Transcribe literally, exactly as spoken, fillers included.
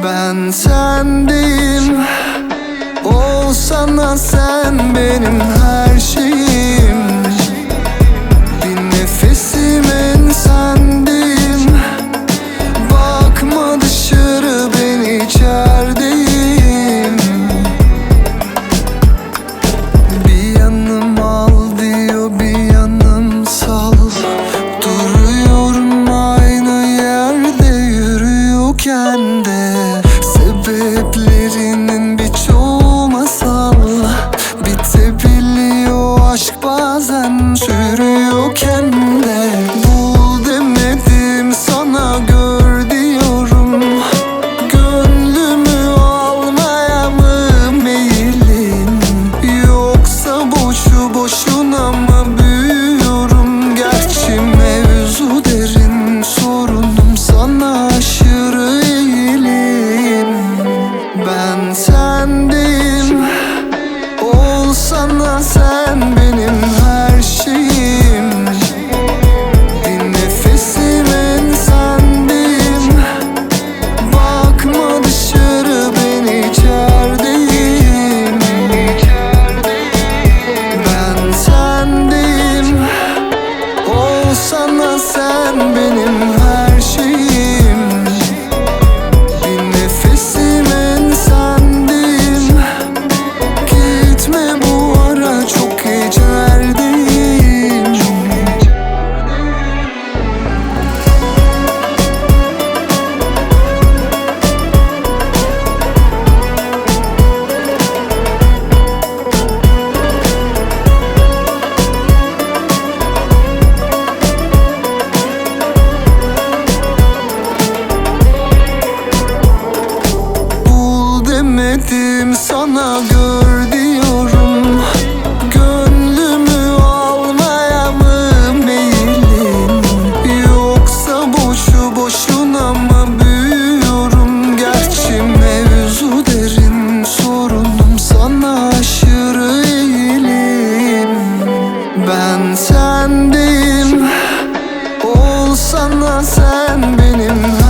Ben sendeyim, olsana sen benim her şeyim. Bir nefesimin sendeyim. Bakma dışarı, ben içerideyim. Bir yanım al diyor, bir yanım sal. Duruyorum aynı yerde yürüyorken de. Sebeplerinin birçoğu masal. Bitebiliyor aşk bazen sürüyorken de. Bul demedim sana, gör diyorum. Gönlümü almaya mı meyilin, yoksa boşu boşuna mı büyüyorum? Gerçi mevzu derin, sorunum sana aşırı eğilim. Ben sendeyim, olsana sen benim her şeyim. Bir nefesimin sendeyim. Bakma dışarı, ben içerideyim. Ben sendeyim, olsana sen benim her şeyim. Bir nefesimin sendeyim. Gitme bu ara, çok gecelerdeyim. Bul demedim sana, gör diyorum. Gönlümü almaya mı meyilin, yoksa boşu boşuna mı büyüyorum? Gerçi mevzu derin, sorunum sana aşırı eğilim. Ben sendeyim, olsana sen benim